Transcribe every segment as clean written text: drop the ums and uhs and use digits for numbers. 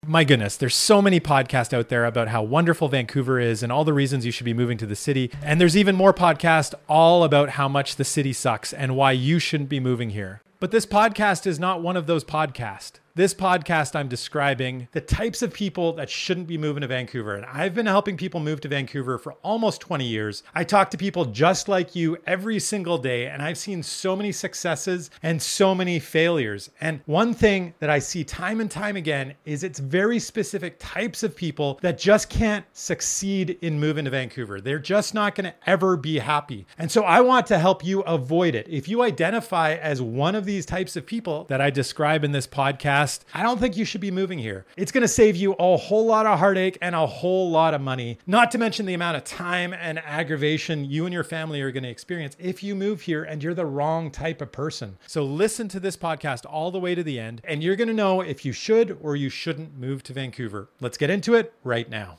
My goodness, there's so many podcasts out there about how wonderful Vancouver is and all the reasons you should be moving to the city. And there's even more podcasts all about how much the city sucks and why you shouldn't be moving here. But this podcast is not one of those podcasts. This podcast, I'm describing the types of people that shouldn't be moving to Vancouver. And I've been helping people move to Vancouver for almost 20 years. I talk to people just like you every single day, and I've seen so many successes and so many failures. And one thing that I see time and time again is it's very specific types of people that just can't succeed in moving to Vancouver. They're just not going to ever be happy. And so I want to help you avoid it. If you identify as one of these types of people that I describe in this podcast, I don't think you should be moving here. It's going to save you a whole lot of heartache and a whole lot of money, not to mention the amount of time and aggravation you and your family are going to experience if you move here and you're the wrong type of person. So listen to this podcast all the way to the end, and you're going to know if you should or you shouldn't move to Vancouver. Let's get into it right now.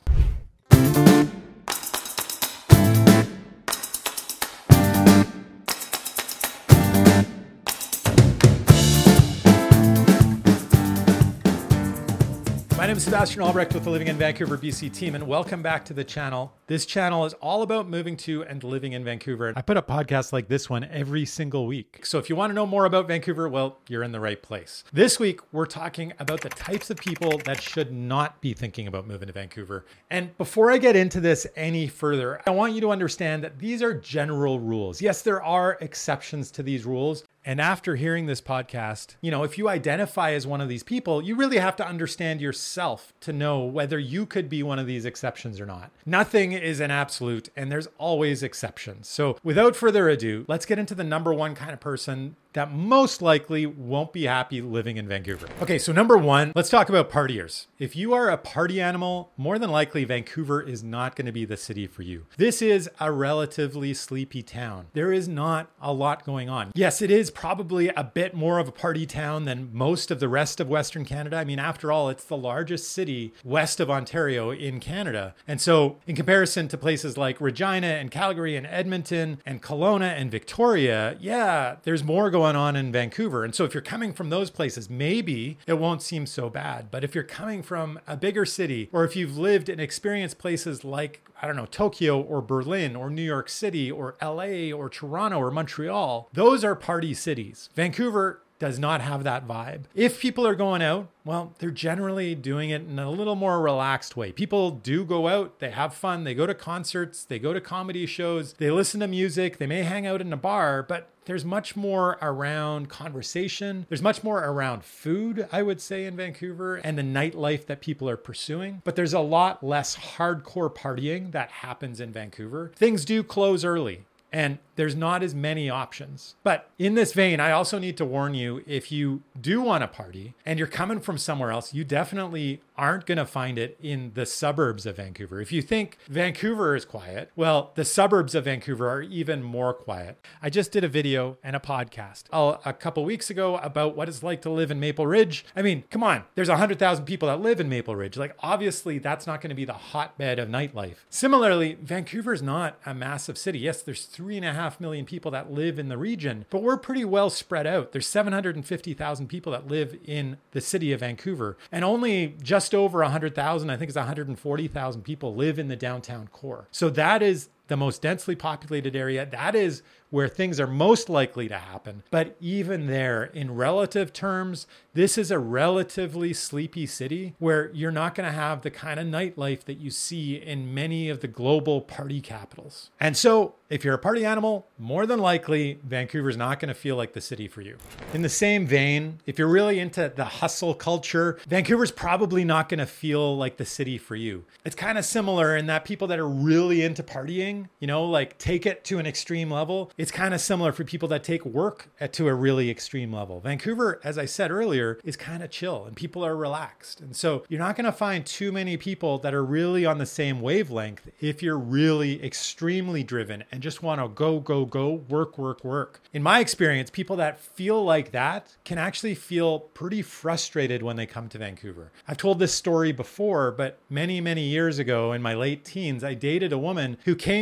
My name is Sebastian Albrecht with the Living in Vancouver, BC team, and welcome back to the channel. This channel is all about moving to and living in Vancouver. I put up podcasts like this one every single week. So if you want to know more about Vancouver, well, you're in the right place. This week, we're talking about the types of people that should not be thinking about moving to Vancouver. And before I get into this any further, I want you to understand that these are general rules. Yes, there are exceptions to these rules. And after hearing this podcast, if you identify as one of these people, you really have to understand yourself to know whether you could be one of these exceptions or not. Nothing is an absolute, and there's always exceptions. So without further ado, let's get into the number one kind of person that most likely won't be happy living in Vancouver. Okay, so number one, let's talk about partiers. If you are a party animal, more than likely Vancouver is not going to be the city for you. This is a relatively sleepy town. There is not a lot going on. Yes, it is probably a bit more of a party town than most of the rest of Western Canada. I mean, after all, it's the largest city west of Ontario in Canada. And so in comparison to places like Regina and Calgary and Edmonton and Kelowna and Victoria, yeah, there's more going on in Vancouver. And so if you're coming from those places, maybe it won't seem so bad. But if you're coming from a bigger city, or if you've lived and experienced places like, Tokyo or Berlin or New York City or LA or Toronto or Montreal, those are party cities. Vancouver does not have that vibe. If people are going out, well, they're generally doing it in a little more relaxed way. People do go out, they have fun, they go to concerts, they go to comedy shows, they listen to music, they may hang out in a bar, but there's much more around conversation. There's much more around food, I would say, in Vancouver and the nightlife that people are pursuing. But there's a lot less hardcore partying that happens in Vancouver. Things do close early, and there's not as many options. But in this vein, I also need to warn you, if you do want to party and you're coming from somewhere else, you definitely aren't going to find it in the suburbs of Vancouver. If you think Vancouver is quiet, well, the suburbs of Vancouver are even more quiet. I just did a video and a podcast a couple weeks ago about what it's like to live in Maple Ridge. I mean, come on, there's 100,000 people that live in Maple Ridge. Like, obviously, that's not going to be the hotbed of nightlife. Similarly, Vancouver is not a massive city. Yes, there's 3.5 million people that live in the region, but we're pretty well spread out. There's 750,000 people that live in the city of Vancouver, and only just over 100,000, I think it's 140,000 people live in the downtown core. So that is the most densely populated area. That is where things are most likely to happen. But even there, in relative terms, this is a relatively sleepy city where you're not going to have the kind of nightlife that you see in many of the global party capitals. And so if you're a party animal, more than likely, Vancouver's not going to feel like the city for you. In the same vein, if you're really into the hustle culture, Vancouver's probably not going to feel like the city for you. It's kind of similar in that people that are really into partying, like take it to an extreme level. It's kind of similar for people that take work to a really extreme level. Vancouver, as I said earlier, is kind of chill and people are relaxed. And so you're not going to find too many people that are really on the same wavelength if you're really extremely driven and just want to go, work. In my experience, people that feel like that can actually feel pretty frustrated when they come to Vancouver. I've told this story before, but many years ago in my late teens, I dated a woman who came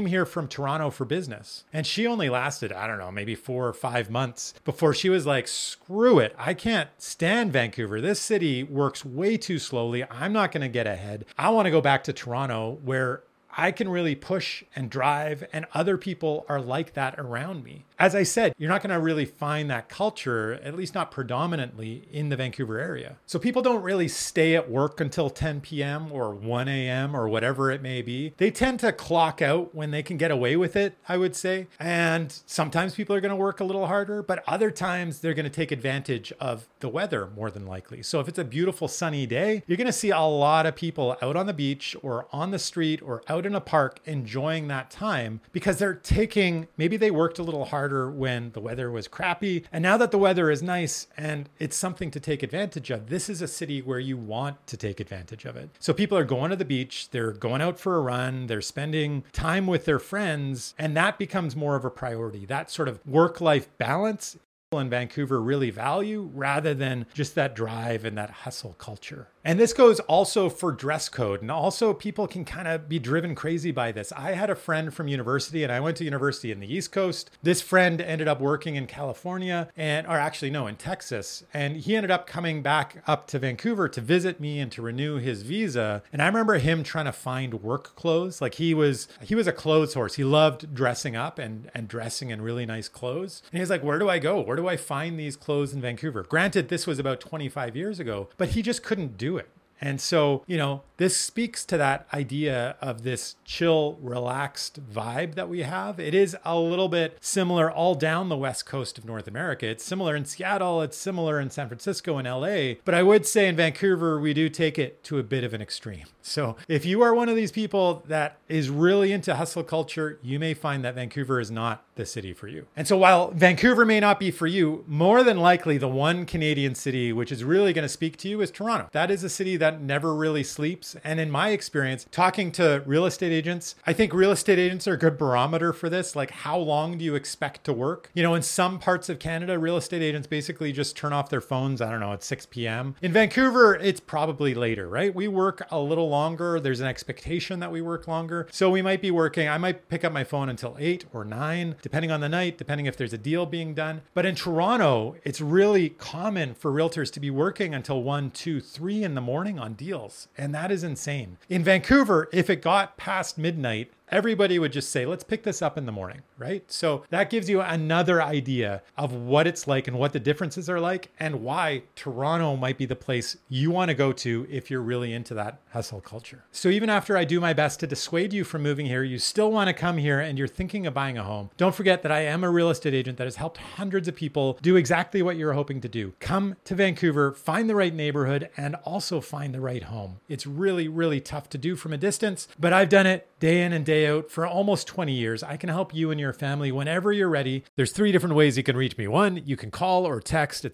came here from Toronto for business. And she only lasted, I don't know, maybe 4 or 5 months before she was like, screw it. I can't stand Vancouver. This city works way too slowly. I'm not going to get ahead. I want to go back to Toronto where I can really push and drive, and other people are like that around me. As I said, you're not going to really find that culture, at least not predominantly, in the Vancouver area. So people don't really stay at work until 10 p.m. or 1 a.m. or whatever it may be. They tend to clock out when they can get away with it, I would say. And sometimes people are going to work a little harder, but other times they're going to take advantage of the weather more than likely. So if it's a beautiful sunny day, you're going to see a lot of people out on the beach or on the street or out in a park enjoying that time because they're taking, maybe they worked a little harder when the weather was crappy. And now that the weather is nice and it's something to take advantage of, this is a city where you want to take advantage of it. So people are going to the beach, they're going out for a run, they're spending time with their friends, and that becomes more of a priority. That sort of work-life balance in Vancouver really value rather than just that drive and that hustle culture. And this goes also for dress code. And also people can kind of be driven crazy by this. I had a friend from university and I went to university in the East Coast. This friend ended up working in California in Texas. And he ended up coming back up to Vancouver to visit me and to renew his visa. And I remember him trying to find work clothes. Like he was a clothes horse. He loved dressing up and dressing in really nice clothes. And he was like, where do I go? Where do I find these clothes in Vancouver? Granted, this was about 25 years ago, but he just couldn't do it. And so, this speaks to that idea of this chill, relaxed vibe that we have. It is a little bit similar all down the west coast of North America. It's similar in Seattle. It's similar in San Francisco and LA. But I would say in Vancouver, we do take it to a bit of an extreme. So if you are one of these people that is really into hustle culture, you may find that Vancouver is not the city for you. And so while Vancouver may not be for you, more than likely the one Canadian city which is really going to speak to you is Toronto. That is a city that never really sleeps. And in my experience, talking to real estate agents, I think real estate agents are a good barometer for this. Like, how long do you expect to work? In some parts of Canada, real estate agents basically just turn off their phones, I don't know, at 6 p.m. In Vancouver, it's probably later, right? We work a little longer. There's an expectation that we work longer. So we might be working, I might pick up my phone until 8 or 9, depending on the night, depending if there's a deal being done. But in Toronto, it's really common for realtors to be working until 1, 2, 3 in the morning on deals. And that is insane. In Vancouver, if it got past midnight, everybody would just say, let's pick this up in the morning, right? So that gives you another idea of what it's like and what the differences are like and why Toronto might be the place you want to go to if you're really into that hustle culture. So even after I do my best to dissuade you from moving here, you still want to come here and you're thinking of buying a home. Don't forget that I am a real estate agent that has helped hundreds of people do exactly what you're hoping to do. Come to Vancouver, find the right neighborhood, and also find the right home. It's really, really tough to do from a distance, but I've done it day in and day out for almost 20 years. I can help you and your family whenever you're ready. There's 3 different ways you can reach me. 1, you can call or text at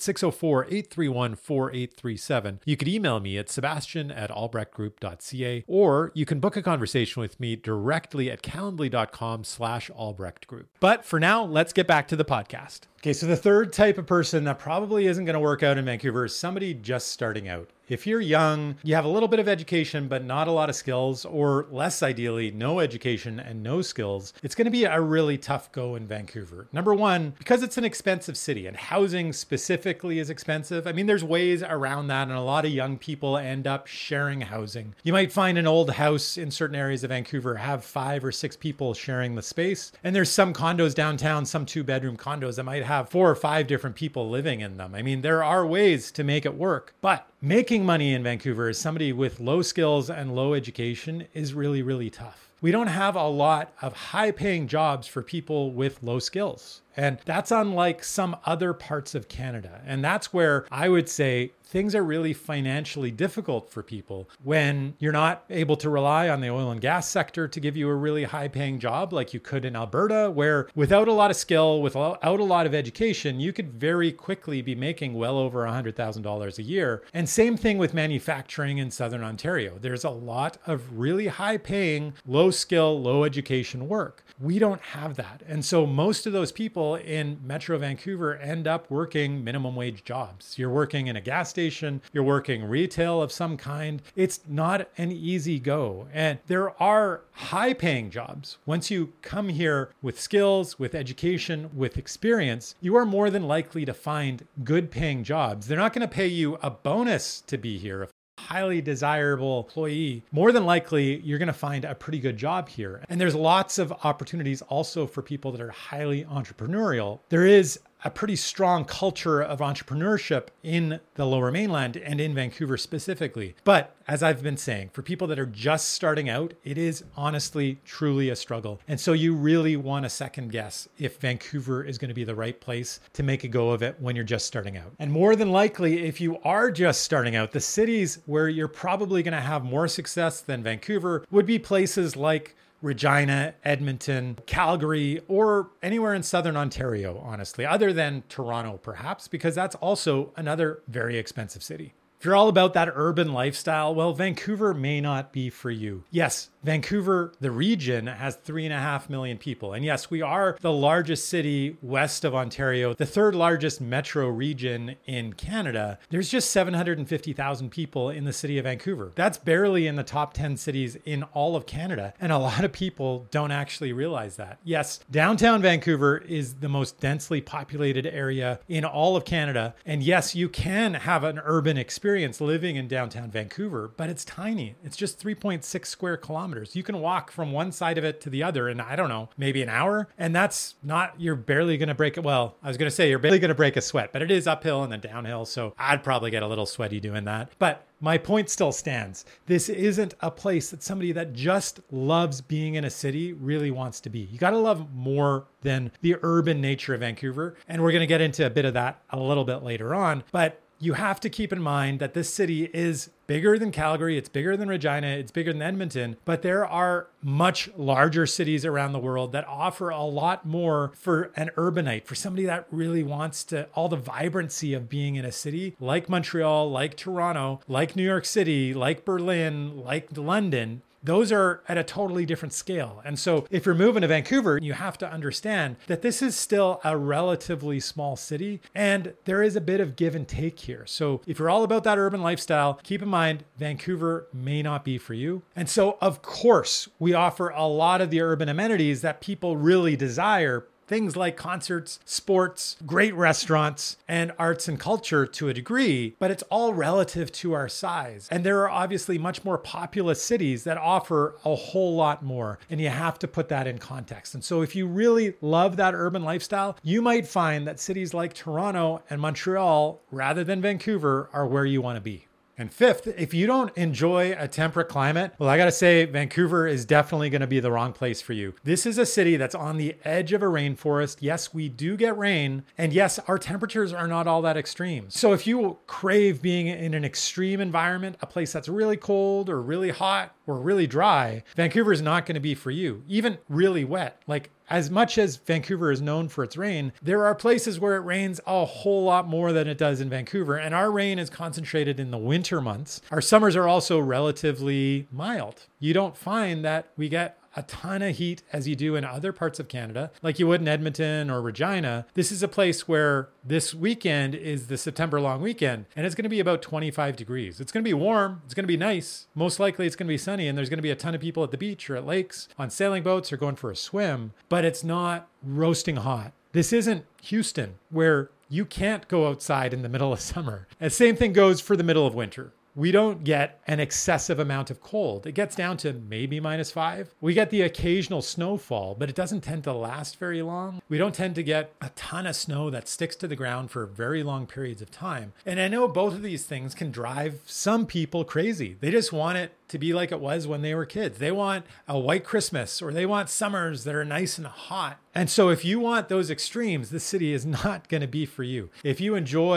604-831-4837. You could email me at sebastian@albrechtgroup.ca, or you can book a conversation with me directly at calendly.com/albrechtgroup. But for now, let's get back to the podcast. Okay, so the third type of person that probably isn't going to work out in Vancouver is somebody just starting out. If you're young, you have a little bit of education, but not a lot of skills, or less ideally, no education and no skills, it's going to be a really tough go in Vancouver. Number one, because it's an expensive city and housing specifically is expensive. I mean, there's ways around that, and a lot of young people end up sharing housing. You might find an old house in certain areas of Vancouver have 5 or 6 people sharing the space. And there's some condos downtown, some 2-bedroom condos that might have 4 or 5 different people living in them. I mean, there are ways to make it work, but making money in Vancouver as somebody with low skills and low education is really, really tough. We don't have a lot of high-paying jobs for people with low skills. And that's unlike some other parts of Canada. And that's where I would say things are really financially difficult for people when you're not able to rely on the oil and gas sector to give you a really high-paying job like you could in Alberta, where without a lot of skill, without a lot of education, you could very quickly be making well over $100,000 a year. And same thing with manufacturing in Southern Ontario. There's a lot of really high-paying, low low skill, low education work. We don't have that. And so most of those people in Metro Vancouver end up working minimum wage jobs. You're working in a gas station, you're working retail of some kind. It's not an easy go. And there are high paying jobs. Once you come here with skills, with education, with experience, you are more than likely to find good paying jobs. They're not going to pay you a bonus to be here. Highly desirable employee, more than likely you're going to find a pretty good job here. And there's lots of opportunities also for people that are highly entrepreneurial. There is a pretty strong culture of entrepreneurship in the Lower Mainland and in Vancouver specifically. But as I've been saying, for people that are just starting out, it is honestly, truly a struggle. And so you really want to second guess if Vancouver is going to be the right place to make a go of it when you're just starting out. And more than likely, if you are just starting out, the cities where you're probably going to have more success than Vancouver would be places like Regina, Edmonton, Calgary, or anywhere in Southern Ontario, honestly, other than Toronto, perhaps, because that's also another very expensive city. If you're all about that urban lifestyle, well, Vancouver may not be for you. Yes, Vancouver, the region, has 3.5 million people. And yes, we are the largest city west of Ontario, the third largest metro region in Canada. There's just 750,000 people in the city of Vancouver. That's barely in the top 10 cities in all of Canada. And a lot of people don't actually realize that. Yes, downtown Vancouver is the most densely populated area in all of Canada. And yes, you can have an urban experience living in downtown Vancouver, but it's tiny. It's just 3.6 square kilometers. You can walk from one side of it to the other in, I don't know, maybe an hour. And that's not, you're barely going to break it. Well, I was going to say you're barely going to break a sweat, but it is uphill and then downhill. So I'd probably get a little sweaty doing that. But my point still stands. This isn't a place that somebody that just loves being in a city really wants to be. You got to love more than the urban nature of Vancouver. And we're going to get into a bit of that a little bit later on. But you have to keep in mind that this city is bigger than Calgary, it's bigger than Regina, it's bigger than Edmonton, but there are much larger cities around the world that offer a lot more for an urbanite, for somebody that really wants to, all the vibrancy of being in a city like Montreal, like Toronto, like New York City, like Berlin, like London. Those are at a totally different scale. And so if you're moving to Vancouver, you have to understand that this is still a relatively small city and there is a bit of give and take here. So if you're all about that urban lifestyle, keep in mind, Vancouver may not be for you. And so of course, we offer a lot of the urban amenities that people really desire. Things like concerts, sports, great restaurants, and arts and culture to a degree, but it's all relative to our size. And there are obviously much more populous cities that offer a whole lot more, and you have to put that in context. And so if you really love that urban lifestyle, you might find that cities like Toronto and Montreal, rather than Vancouver, are where you want to be. And fifth, if you don't enjoy a temperate climate, well, I got to say, Vancouver is definitely going to be the wrong place for you. This is a city that's on the edge of a rainforest. Yes, we do get rain. And yes, our temperatures are not all that extreme. So if you crave being in an extreme environment, a place that's really cold or really hot or really dry, Vancouver is not going to be for you. Even really wet, like as much as Vancouver is known for its rain, there are places where it rains a whole lot more than it does in Vancouver. And our rain is concentrated in the winter months. Our summers are also relatively mild. You don't find that we get a ton of heat as you do in other parts of Canada, like you would in Edmonton or Regina. This is a place where this weekend is the September long weekend, and it's going to be about 25 degrees. It's going to be warm. It's going to be nice. Most likely it's going to be sunny, and there's going to be a ton of people at the beach or at lakes, on sailing boats or going for a swim, but it's not roasting hot. This isn't Houston, where you can't go outside in the middle of summer. And the same thing goes for the middle of winter. We don't get an excessive amount of cold. It gets down to maybe -5. We get the occasional snowfall, but it doesn't tend to last very long. We don't tend to get a ton of snow that sticks to the ground for very long periods of time. And I know both of these things can drive some people crazy. They just want it to be like it was when they were kids. They want a white Christmas, or they want summers that are nice and hot. And so if you want those extremes, this city is not going to be for you. If you enjoy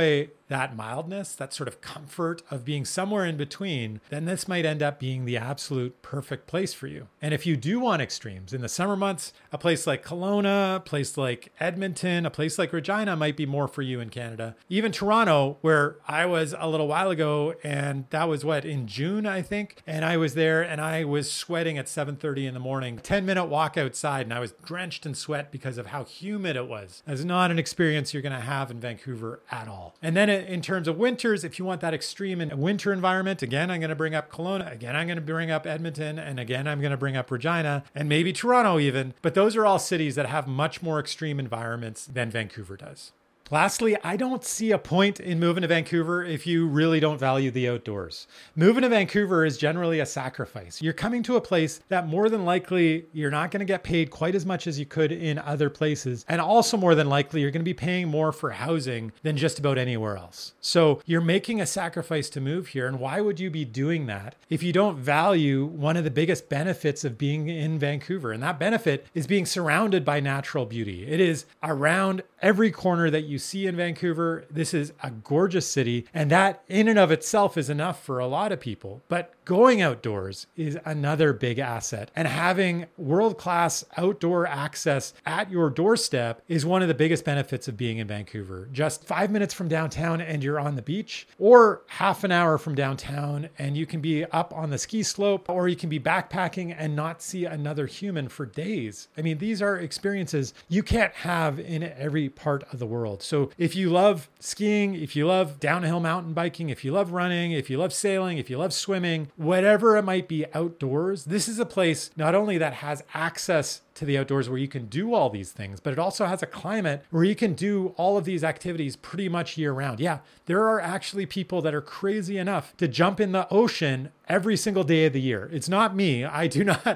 that mildness, that sort of comfort of being somewhere in between, then this might end up being the absolute perfect place for you. And if you do want extremes in the summer months, a place like Kelowna, a place like Edmonton, a place like Regina might be more for you in Canada. Even Toronto, where I was a little while ago, and that was in June, I think. And I was there and I was sweating at 7:30 in the morning, 10-minute walk outside, and I was drenched in sweat because of how humid it was. That's not an experience you're going to have in Vancouver at all. And then in terms of winters, if you want that extreme and winter environment, again, I'm going to bring up Kelowna, again, I'm going to bring up Edmonton, and again, I'm going to bring up Regina, and maybe Toronto even. But those are all cities that have much more extreme environments than Vancouver does. Lastly, I don't see a point in moving to Vancouver if you really don't value the outdoors. Moving to Vancouver is generally a sacrifice. You're coming to a place that more than likely you're not going to get paid quite as much as you could in other places. And also more than likely you're going to be paying more for housing than just about anywhere else. So you're making a sacrifice to move here. And why would you be doing that if you don't value one of the biggest benefits of being in Vancouver? And that benefit is being surrounded by natural beauty. It is around every corner that you see in Vancouver. This is a gorgeous city, and that in and of itself is enough for a lot of people. But going outdoors is another big asset, and having world-class outdoor access at your doorstep is one of the biggest benefits of being in Vancouver. Just 5 minutes from downtown and you're on the beach, or half an hour from downtown and you can be up on the ski slope, or you can be backpacking and not see another human for days. I mean, these are experiences you can't have in every part of the world. So if you love skiing, if you love downhill mountain biking, if you love running, if you love sailing, if you love swimming, whatever it might be outdoors, this is a place not only that has access to the outdoors where you can do all these things, but it also has a climate where you can do all of these activities pretty much year round. Yeah, there are actually people that are crazy enough to jump in the ocean every single day of the year. It's not me. I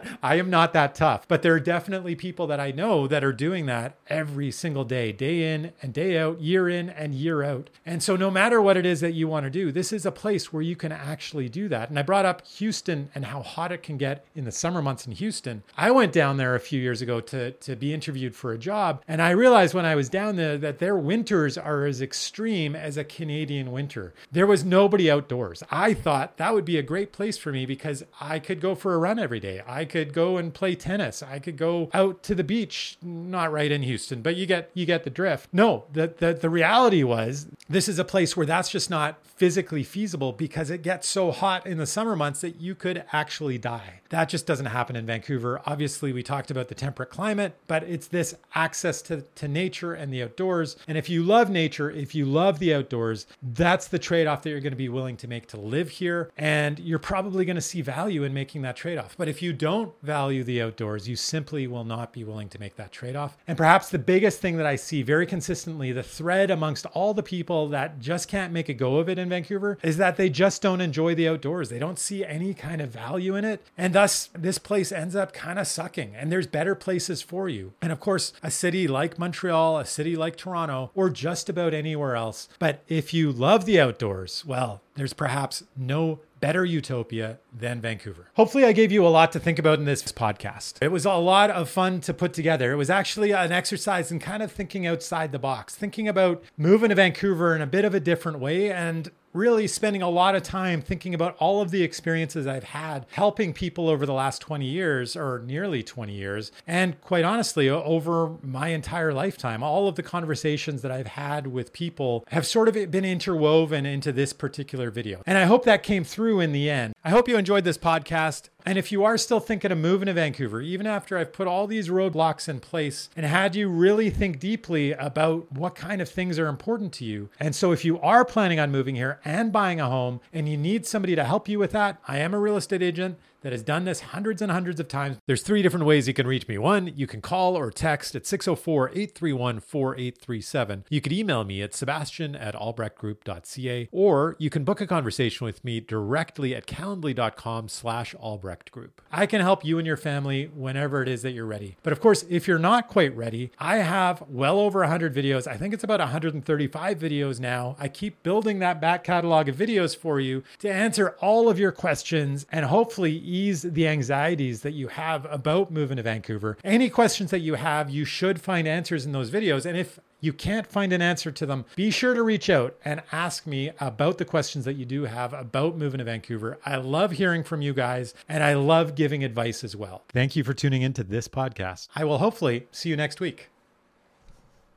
am not that tough, but there are definitely people that I know that are doing that every single day in and day out, year in and year out. And so no matter what it is that you want to do, this is a place where you can actually do that. And I brought up Houston and how hot it can get in the summer months in Houston. I went down there a few years ago to be interviewed for a job. And I realized when I was down there that their winters are as extreme as a Canadian winter. There was nobody outdoors. I thought that would be a great place for me because I could go for a run every day. I could go and play tennis. I could go out to the beach, not right in Houston, but you get the drift. No, the reality was this is a place where that's just not physically feasible because it gets so hot in the summer months that you could actually die. That just doesn't happen in Vancouver. Obviously, we talked about the temperate climate, but it's this access to nature and the outdoors. And if you love nature, if you love the outdoors, that's the trade-off that you're going to be willing to make to live here. And you're probably going to see value in making that trade-off. But if you don't value the outdoors, you simply will not be willing to make that trade-off. And perhaps the biggest thing that I see very consistently, the thread amongst all the people that just can't make a go of it in Vancouver, is that they just don't enjoy the outdoors. They don't see any kind of value in it. And thus, this place ends up kind of sucking. And there's better places for you. And of course, a city like Montreal, a city like Toronto, or just about anywhere else. But if you love the outdoors, well, there's perhaps no better utopia than Vancouver. Hopefully I gave you a lot to think about in this podcast. It was a lot of fun to put together. It was actually an exercise in kind of thinking outside the box, thinking about moving to Vancouver in a bit of a different way, and really spending a lot of time thinking about all of the experiences I've had helping people over the last 20 years or nearly 20 years. And quite honestly, over my entire lifetime, all of the conversations that I've had with people have sort of been interwoven into this particular video. And I hope that came through in the end. I hope you enjoyed this podcast. And if you are still thinking of moving to Vancouver, even after I've put all these roadblocks in place and had you really think deeply about what kind of things are important to you. And so if you are planning on moving here and buying a home and you need somebody to help you with that, I am a real estate agent that has done this hundreds and hundreds of times. There's 3 different ways you can reach me. 1, you can call or text at 604-831-4837. You could email me at sebastian@albrechtgroup.ca, or you can book a conversation with me directly at calendly.com/albrechtgroup. I can help you and your family whenever it is that you're ready. But of course, if you're not quite ready, I have well over 100 videos. I think it's about 135 videos now. I keep building that back catalog of videos for you to answer all of your questions and hopefully ease the anxieties that you have about moving to Vancouver. Any questions that you have, you should find answers in those videos. And if you can't find an answer to them, be sure to reach out and ask me about the questions that you do have about moving to Vancouver. I love hearing from you guys, and I love giving advice as well. Thank you for tuning into this podcast. I will hopefully see you next week.